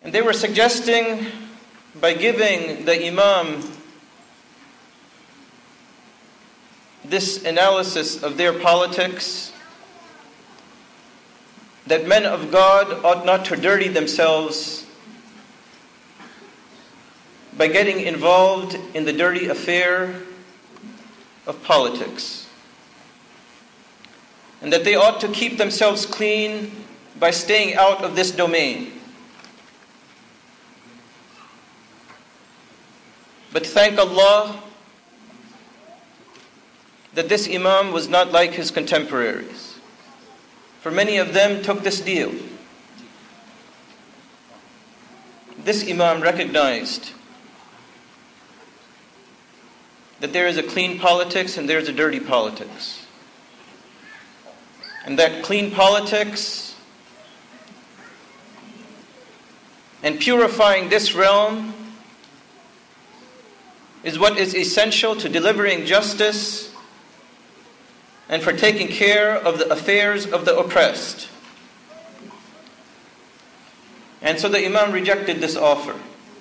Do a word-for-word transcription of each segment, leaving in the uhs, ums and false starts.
And they were suggesting, by giving the Imam this analysis of their politics, that men of God ought not to dirty themselves by getting involved in the dirty affair of politics, and that they ought to keep themselves clean by staying out of this domain. But thank Allah that this Imam was not like his contemporaries, for many of them took this deal. This Imam recognized that there is a clean politics and there is a dirty politics. And that clean politics and purifying this realm is what is essential to delivering justice and for taking care of the affairs of the oppressed. And so the Imam rejected this offer.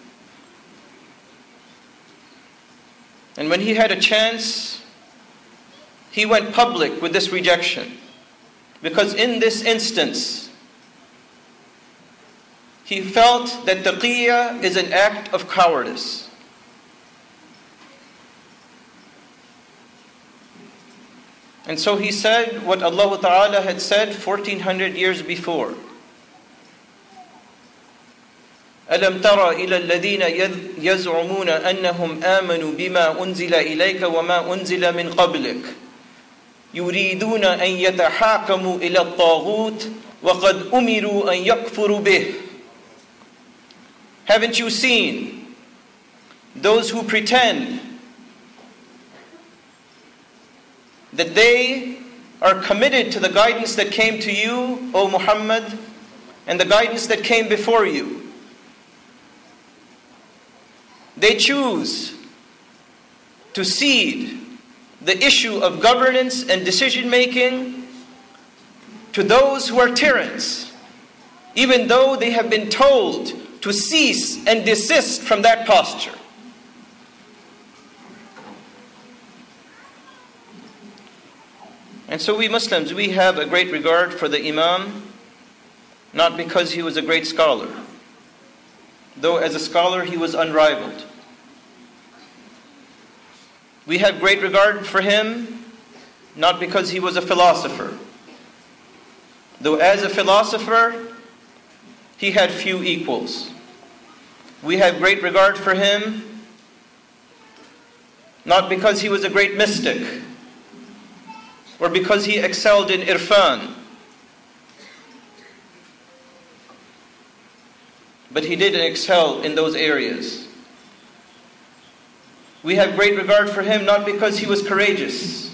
And when he had a chance, he went public with this rejection. Because in this instance, he felt that taqiyya is an act of cowardice. And so he said what Allah Ta'ala had said fourteen hundred years before. أَلَمْ تَرَ إِلَى الَّذِينَ يَزْعُمُونَ أَنَّهُمْ آمَنُوا بِمَا أُنزِلَ إِلَيْكَ وَمَا أُنزِلَ مِنْ قَبْلِكَ يُرِيدُونَ أَنْ يَتَحَاكَمُوا إِلَى الطَّاغُوتِ وَقَدْ أُمِرُوا أَنْ يَكْفُرُوا بِهِ. Haven't you seen those who pretend that they are committed to the guidance that came to you, O Muhammad, and the guidance that came before you? They choose to cede the issue of governance and decision-making to those who are tyrants, even though they have been told to cease and desist from that posture. And so we Muslims, we have a great regard for the Imam, not because he was a great scholar, though as a scholar he was unrivaled. We have great regard for him, not because he was a philosopher, though as a philosopher he had few equals. We have great regard for him, not because he was a great mystic, or because he excelled in irfan, but he did excel in those areas. We have great regard for him not because he was courageous,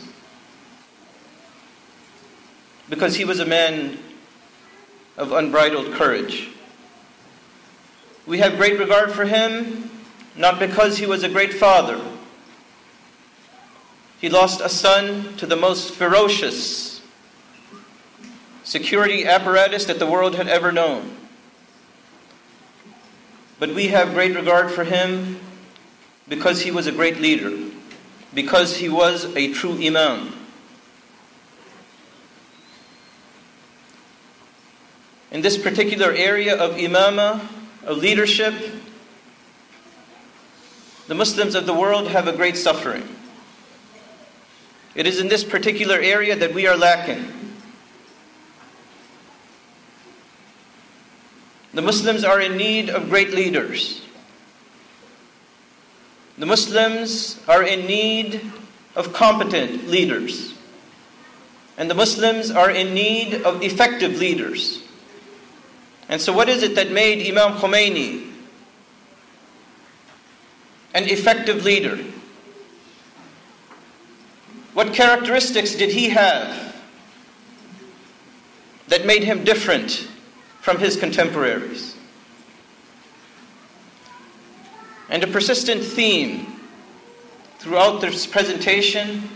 because he was a man of unbridled courage. We have great regard for him not because he was a great father. He lost a son to the most ferocious security apparatus that the world had ever known. But we have great regard for him because he was a great leader, because he was a true Imam. In this particular area of imamah, of leadership, the Muslims of the world have a great suffering. It is in this particular area that we are lacking. The Muslims are in need of great leaders. The Muslims are in need of competent leaders. And the Muslims are in need of effective leaders. And so what is it that made Imam Khomeini an effective leader? What characteristics did he have that made him different from his contemporaries? And a persistent theme throughout this presentation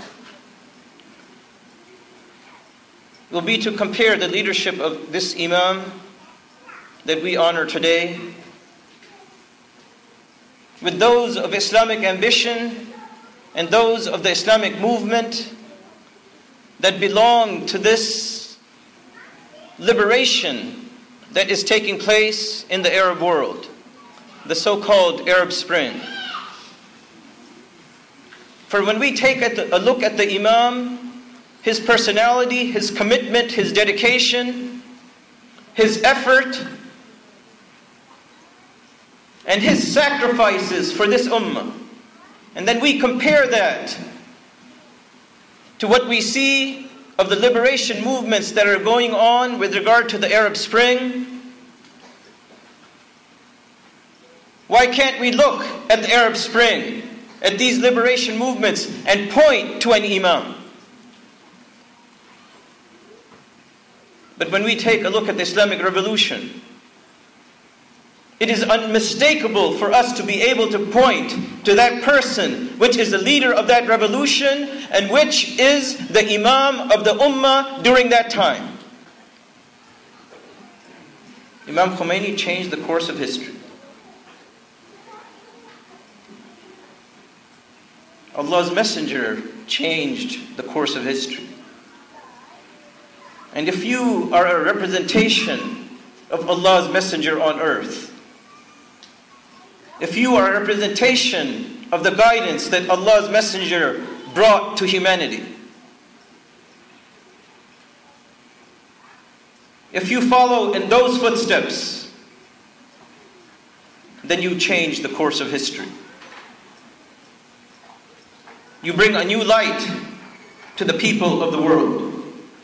will be to compare the leadership of this Imam that we honor today with those of Islamic ambition and those of the Islamic movement that belong to this liberation that is taking place in the Arab world, the so-called Arab Spring. For when we take a look at the Imam, his personality, his commitment, his dedication, his effort, and his sacrifices for this ummah, and then we compare that to what we see of the liberation movements that are going on with regard to the Arab Spring, why can't we look at the Arab Spring, at these liberation movements, and point to an Imam? But when we take a look at the Islamic Revolution, it is unmistakable for us to be able to point to that person which is the leader of that revolution and which is the Imam of the Ummah during that time. Imam Khomeini changed the course of history. Allah's Messenger changed the course of history. And if you are a representation of Allah's Messenger on earth, if you are a representation of the guidance that Allah's Messenger brought to humanity, if you follow in those footsteps, then you change the course of history. You bring a new light to the people of the world.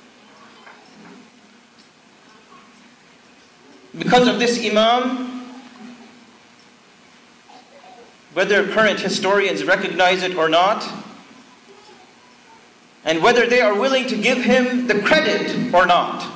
Because of this Imam, whether current historians recognize it or not, and whether they are willing to give him the credit or not,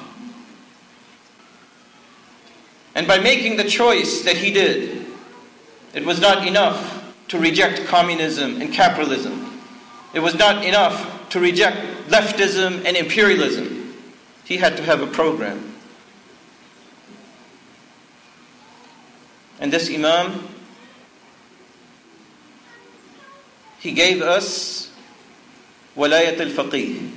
and by making the choice that he did, it was not enough to reject communism and capitalism. It was not enough to reject leftism and imperialism. He had to have a program. And this Imam, he gave us Walayat al-Faqih.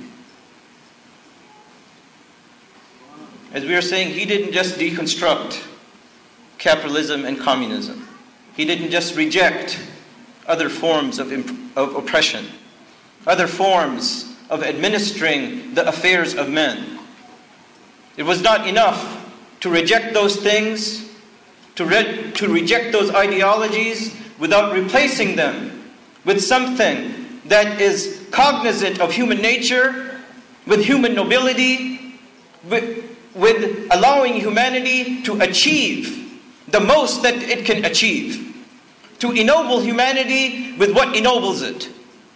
As we are saying, he didn't just deconstruct capitalism and communism. He didn't just reject other forms of, imp- of oppression, other forms of administering the affairs of men. It was not enough to reject those things, to, re- to reject those ideologies without replacing them with something that is cognizant of human nature, with human nobility, with, with allowing humanity to achieve the most that it can achieve, to ennoble humanity with what ennobles it.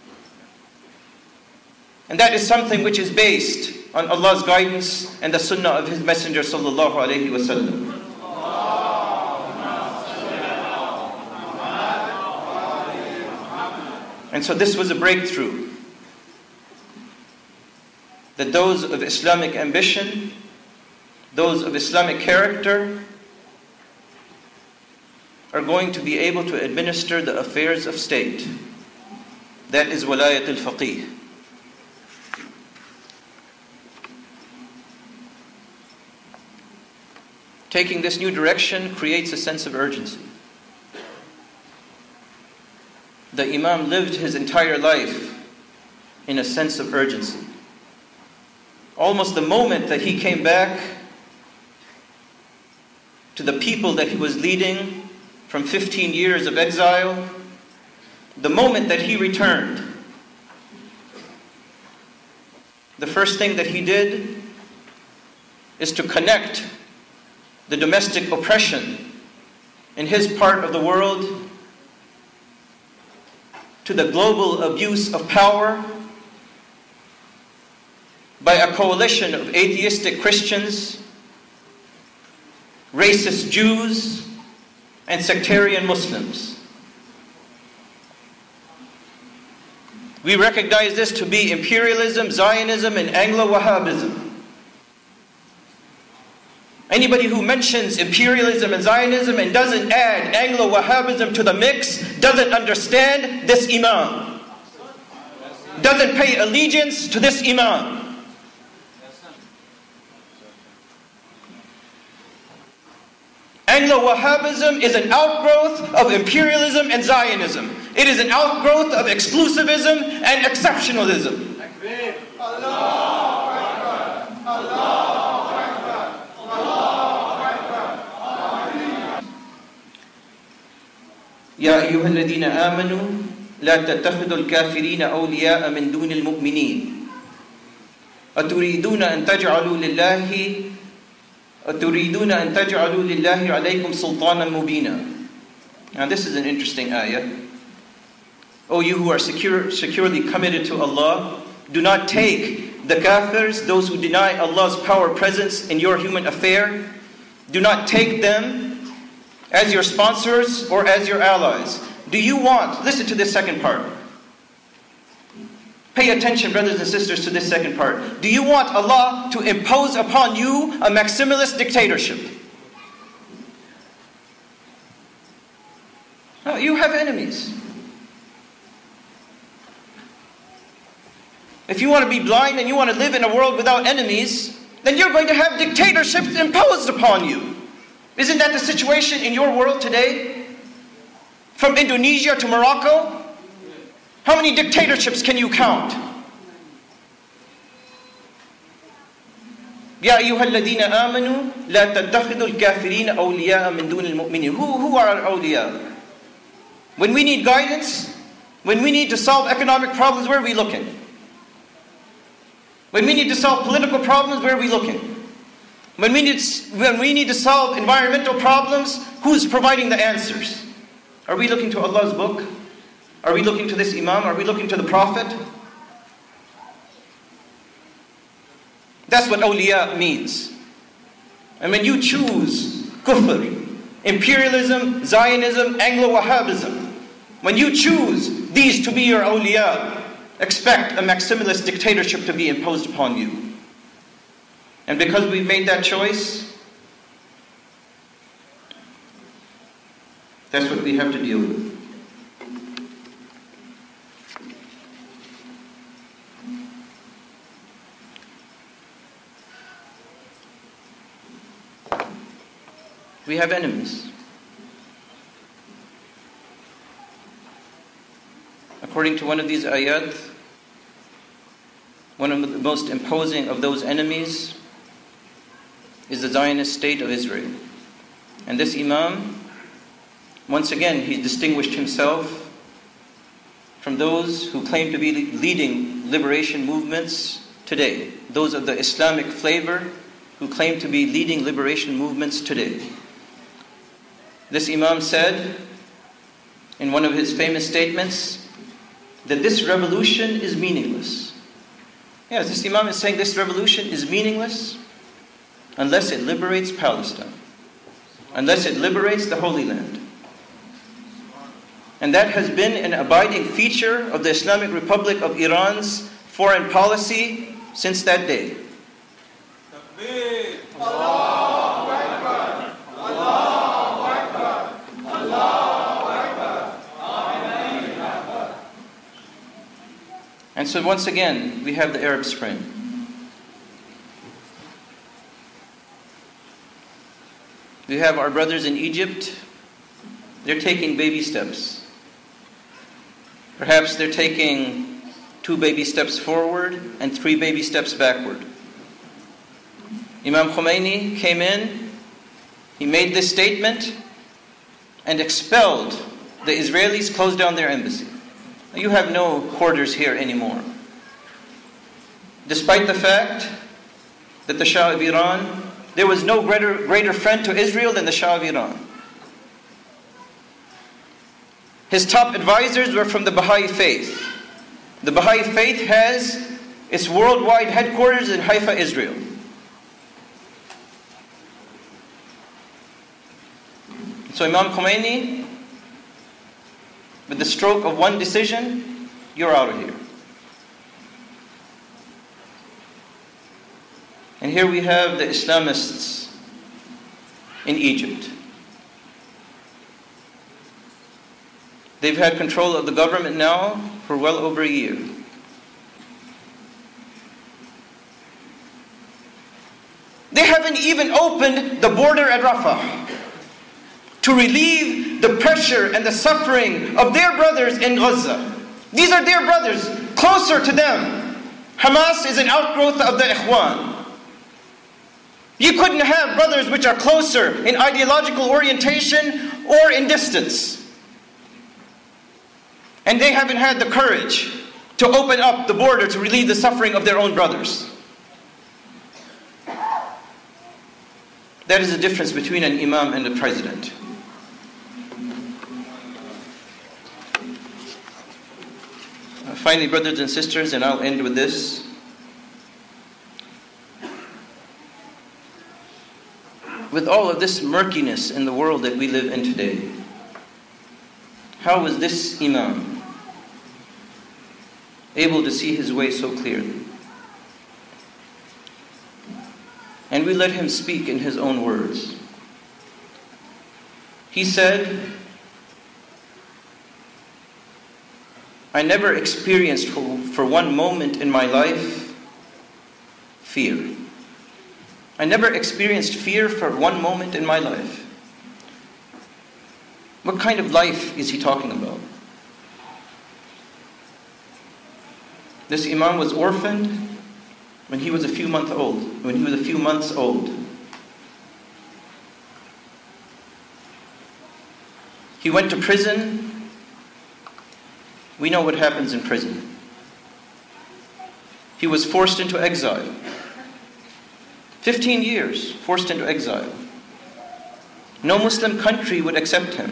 And that is something which is based on Allah's guidance and the sunnah of His Messenger sallallahu alaihi wasallam. And so this was a breakthrough, that those of Islamic ambition, those of Islamic character, are going to be able to administer the affairs of state. That is Walayat al-Faqih. Taking this new direction creates a sense of urgency. The Imam lived his entire life in a sense of urgency. Almost the moment that he came back to the people that he was leading from fifteen years of exile, the moment that he returned, the first thing that he did is to connect the domestic oppression in his part of the world to the global abuse of power by a coalition of atheistic Christians, racist Jews, and sectarian Muslims. We recognize this to be imperialism, Zionism, and Anglo-Wahhabism. Anybody who mentions imperialism and Zionism and doesn't add Anglo-Wahhabism to the mix doesn't understand this Imam. Doesn't pay allegiance to this Imam. Anglo-Wahhabism is an outgrowth of imperialism and Zionism. It is an outgrowth of exclusivism and exceptionalism. يا أيها الذين آمنوا لا تتخذوا الكافرين أولياء من دون المؤمنين أتريدون أن تجعلوا لله أتريدون أن تجعلوا لله عليكم سلطانا مبينا. Now this is an interesting ayah. O you who are secure, securely committed to Allah, do not take the kafirs, those who deny Allah's power presence in your human affair, do not take them as your sponsors or as your allies. Do you want, listen to this second part. Pay attention, brothers and sisters, to this second part. Do you want Allah to impose upon you a maximalist dictatorship? No, you have enemies. If you want to be blind and you want to live in a world without enemies, then you're going to have dictatorships imposed upon you. Isn't that the situation in your world today? From Indonesia to Morocco? How many dictatorships can you count? يا أيها الذين آمنوا لا تتخذوا الكافرين أولياء من دون المؤمنين. Who, who are our awliya? When we need guidance, when we need to solve economic problems, where are we looking? When we need to solve political problems, where are we looking? When we need, when we need to solve environmental problems, who's providing the answers? Are we looking to Allah's book? Are we looking to this Imam? Are we looking to the Prophet? That's what awliya means. And when you choose kufr, imperialism, Zionism, Anglo-Wahhabism, when you choose these to be your awliya, expect a maximalist dictatorship to be imposed upon you. And because we've made that choice, that's what we have to deal with. We have enemies. According to one of these ayat, one of the most imposing of those enemies is the Zionist state of Israel. And this Imam, once again, he distinguished himself from those who claim to be leading liberation movements today. Those of the Islamic flavor who claim to be leading liberation movements today. This Imam said in one of his famous statements that this revolution is meaningless. Yes, this Imam is saying this revolution is meaningless unless it liberates Palestine, unless it liberates the Holy Land. And that has been an abiding feature of the Islamic Republic of Iran's foreign policy since that day. Allahu Akbar. Allahu Akbar. Allahu Akbar. Amen. And so once again, we have the Arab Spring. We have our brothers in Egypt. They're taking baby steps. Perhaps they're taking two baby steps forward and three baby steps backward. Imam Khomeini came in, he made this statement and expelled the Israelis, closed down their embassy. You have no quarters here anymore. Despite the fact that the Shah of Iran, there was no greater, greater friend to Israel than the Shah of Iran. His top advisors were from the Baha'i faith. The Baha'i faith has its worldwide headquarters in Haifa, Israel. So Imam Khomeini, with the stroke of one decision, you're out of here. And here we have the Islamists in Egypt. They've had control of the government now for well over a year. They haven't even opened the border at Rafah to relieve the pressure and the suffering of their brothers in Gaza. These are their brothers, closer to them. Hamas is an outgrowth of the Ikhwan. You couldn't have brothers which are closer in ideological orientation or in distance. And they haven't had the courage to open up the border to relieve the suffering of their own brothers. That is the difference between an imam and a president. Finally, brothers and sisters, and I'll end with this. With all of this murkiness in the world that we live in today, how was this imam able to see his way so clearly? And we let him speak in his own words. He said, I never experienced for, for one moment in my life fear. I never experienced fear for one moment in my life. What kind of life is he talking about? This imam was orphaned when he was a few months old. When he was a few months old. He went to prison. We know what happens in prison. He was forced into exile. Fifteen years forced into exile. No Muslim country would accept him.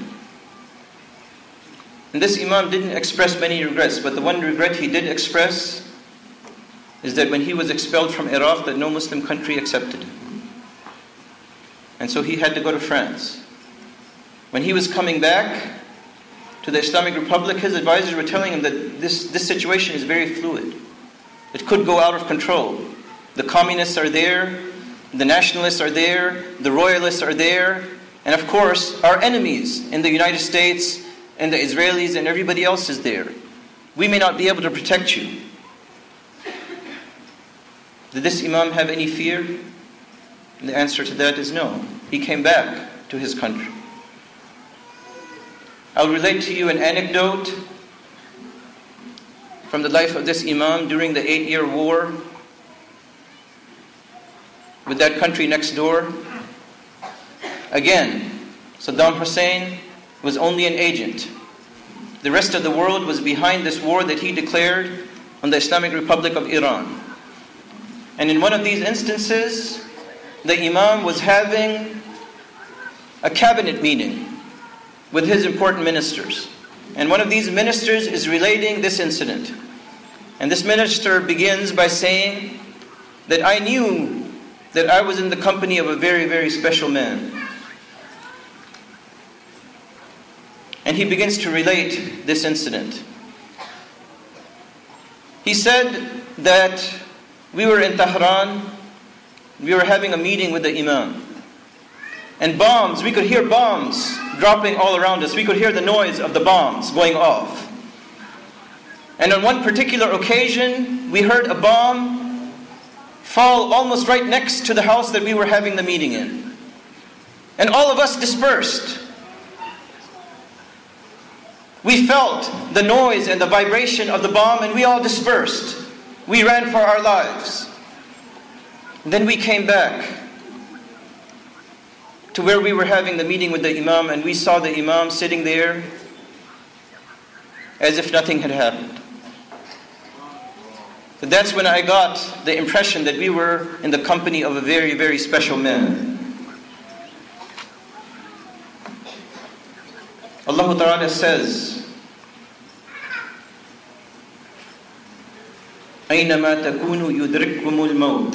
And this imam didn't express many regrets, but the one regret he did express is that when he was expelled from Iraq, that no Muslim country accepted him. And so he had to go to France. When he was coming back to the Islamic Republic, his advisors were telling him that this, this situation is very fluid. It could go out of control. The communists are there, the nationalists are there, the royalists are there, and of course, our enemies in the United States and the Israelis and everybody else is there. We may not be able to protect you. Did this imam have any fear? And the answer to that is no. He came back to his country. I'll relate to you an anecdote from the life of this imam during the eight-year war with that country next door. Again, Saddam Hussein was only an agent. The rest of the world was behind this war that he declared on the Islamic Republic of Iran. And in one of these instances, the imam was having a cabinet meeting with his important ministers. And one of these ministers is relating this incident. And this minister begins by saying that I knew that I was in the company of a very, very special man. And he begins to relate this incident. He said that we were in Tehran, we were having a meeting with the imam. And bombs, we could hear bombs dropping all around us. We could hear the noise of the bombs going off. And on one particular occasion, we heard a bomb fall almost right next to the house that we were having the meeting in. And all of us dispersed. We felt the noise and the vibration of the bomb, and we all dispersed. We ran for our lives. Then we came back to where we were having the meeting with the imam, and we saw the imam sitting there as if nothing had happened. So that's when I got the impression that we were in the company of a very, very special man. Allah Ta'ala says, أَيْنَمَا تَكُونُوا يُدْرِكْكُمُ الْمَوْتِ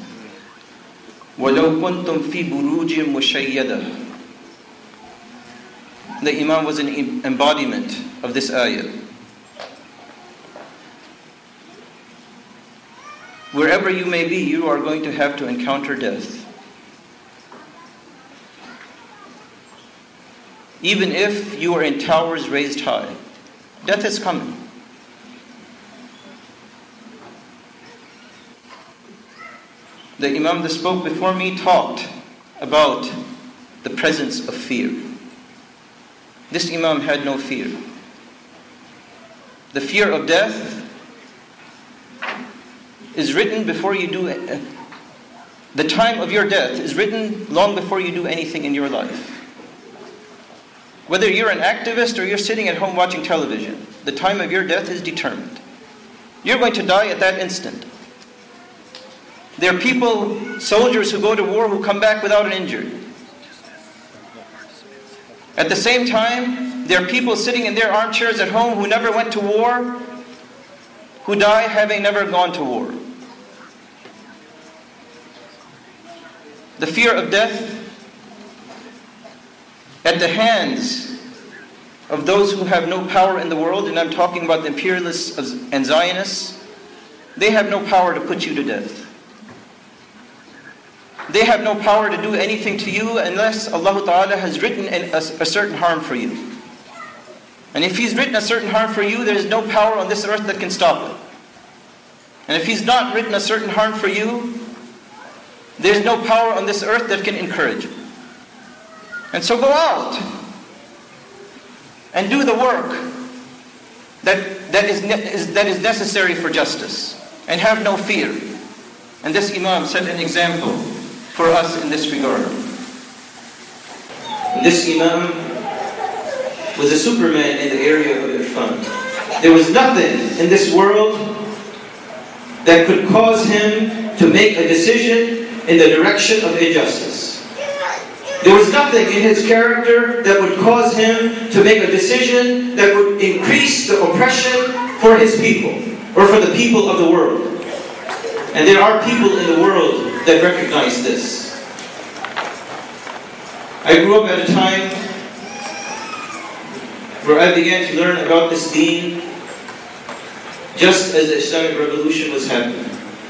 وَلَوْ كُنْتُمْ فِي بُرُوجٍ مُشَيَّدَةٍ. The imam was an embodiment of this ayah. Wherever you may be, you are going to have to encounter death. even if you are in towers raised high. Death is coming. The Imam that spoke before me talked about the presence of fear. This Imam had no fear. The fear of death is written before you do it. The time of your death is written long before you do anything in your life. Whether you're an activist or you're sitting at home watching television, the time of your death is determined. You're going to die at that instant. There are people, soldiers who go to war who come back without an injury. At the same time, there are people sitting in their armchairs at home who never went to war, who die having never gone to war. The fear of death at the hands of those who have no power in the world, and I'm talking about the imperialists and Zionists, they have no power to put you to death. They have no power to do anything to you unless Allah Ta'ala has written a, a certain harm for you. And if He's written a certain harm for you, there is no power on this earth that can stop it. And if He's not written a certain harm for you, there is no power on this earth that can encourage it. And so go out and do the work that, that, is, is, that is necessary for justice. And have no fear. And this Imam set an example for us in this regard. This Imam was a superman in the area of Irfan. There was nothing in this world that could cause him to make a decision in the direction of injustice. There was nothing in his character that would cause him to make a decision that would increase the oppression for his people, or for the people of the world. And there are people in the world that recognize this. I grew up at a time where I began to learn about this deen just as the Islamic Revolution was happening.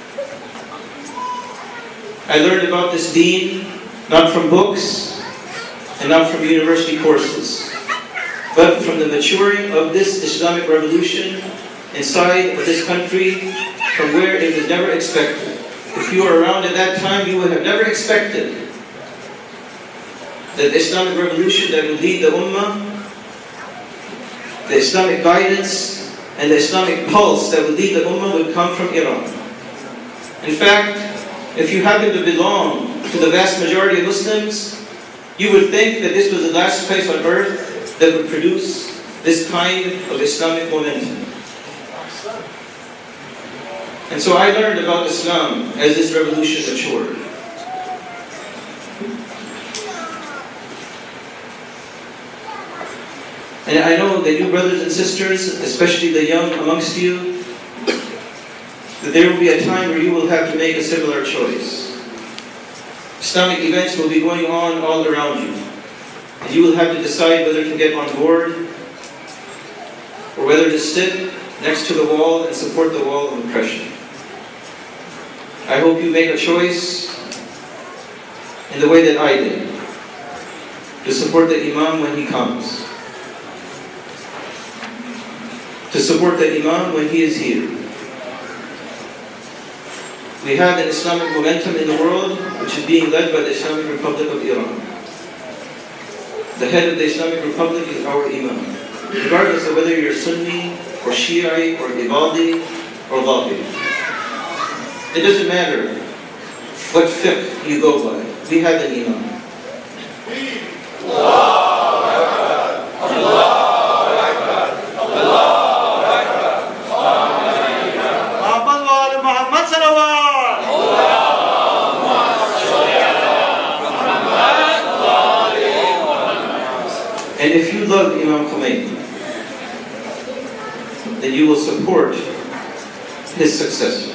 I learned about this deen not from books and not from university courses, but from the maturing of this Islamic Revolution inside of this country, from where it was never expected. If you were around at that time, you would have never expected that the Islamic Revolution that would lead the Ummah, the Islamic guidance and the Islamic pulse that would lead the Ummah would come from Iran. In fact, if you happen to belong to the vast majority of Muslims, you would think that this was the last place on earth that would produce this kind of Islamic momentum. And so I learned about Islam as this revolution matured. And I know that you brothers and sisters, especially the young amongst you, that there will be a time where you will have to make a similar choice. Islamic events will be going on all around you. And you will have to decide whether to get on board or whether to sit next to the wall and support the wall of oppression. I hope you make a choice in the way that I did, to support the Imam when he comes, to support the Imam when he is here. We have an Islamic momentum in the world which is being led by the Islamic Republic of Iran. The head of the Islamic Republic is our Imam. Regardless of whether you're Sunni, or Shiite, or Ibadi, or Wahhabi. It doesn't matter what fiqh you go by. We have an Imam. And if you love Imam Khomeini, then you will support his successor.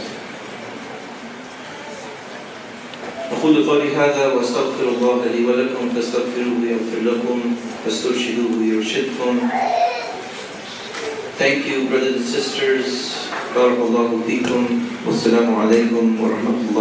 أقول قولي هذا وأستغفر الله لي ولكم فاستغفروه يغفر لكم فاسترشدوه يرشدكم. Thank you, brothers and sisters. بارك الله فيكم والسلام عليكم ورحمة الله.